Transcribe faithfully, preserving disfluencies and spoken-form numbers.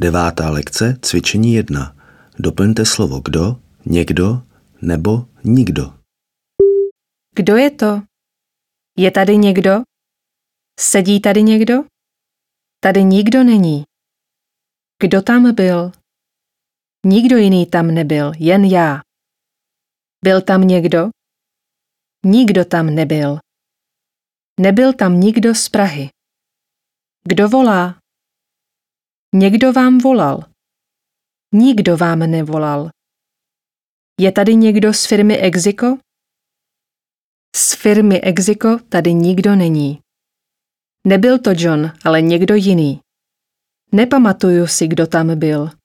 Devátá lekce, cvičení jedna. Doplňte slovo kdo, někdo nebo nikdo. Kdo je to? Je tady někdo? Sedí tady někdo? Tady nikdo není. Kdo tam byl? Nikdo jiný tam nebyl, jen já. Byl tam někdo? Nikdo tam nebyl. Nebyl tam nikdo z Prahy. Kdo volá? Někdo vám volal. Nikdo vám nevolal. Je tady někdo z firmy Exico? Z firmy Exico tady nikdo není. Nebyl to John, ale někdo jiný. Nepamatuju si, kdo tam byl.